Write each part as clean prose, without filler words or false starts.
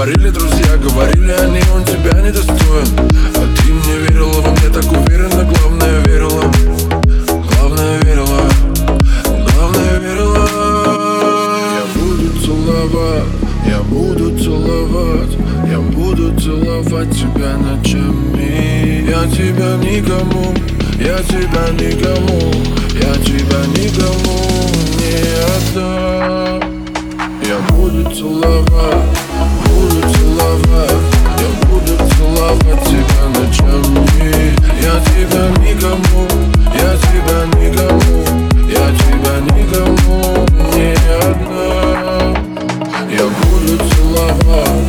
говорили друзья, говорили они, он тебя не достоин. А ты мне верила, во мне так уверенно, главное верила. Главное верила, главное верила. Я буду целовать, я буду целовать, я буду целовать тебя ночами. Я тебя никому, я тебя никому, я тебя никому не отдам. Я буду целовать, я буду целовать тебя ночами. Я тебя никому, я тебя никому, я тебя никому не отдам. Я буду целовать,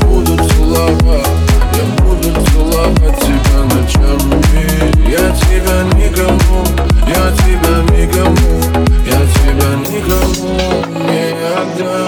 я буду целовать тебя ночами. Я тебя никому, я тебя никому, я тебя никому не отдам.